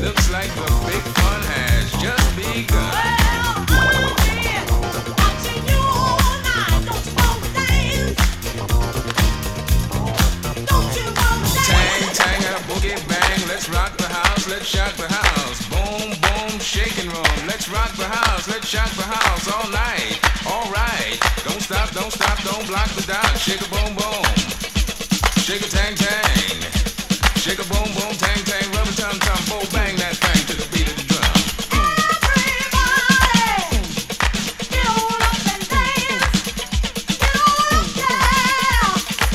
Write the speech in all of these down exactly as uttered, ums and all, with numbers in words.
looks like the big fun has just begun. Well, yeah, watching you all night. Don't you wanna dance? Don't you wanna dance? Tang, tang, and a boogie bang. Let's rock the house, let's shock the house. Boom, boom, shaking room. Let's rock the house, let's shock the house all night. All right, don't stop, don't stop, don't block the dot. Shake a boom, boom. Shake a tang, tang. Shake a boom, boom, tang, tang. Rub a tum, tum, boom, bang that thing to the beat of the drum. Everybody, get on up and dance. Get on up, yeah.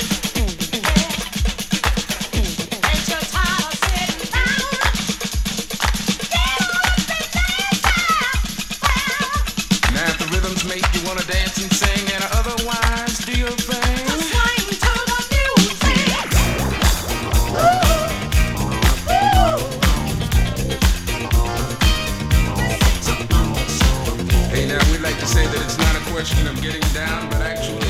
Ain't you tired of sitting down? Get on up and dance, yeah. Now if the rhythms make you wanna dance and sing, and otherwise do your thing. Swing to the music. Woo, Hey, now we like to say that it's not a question of getting down, but actually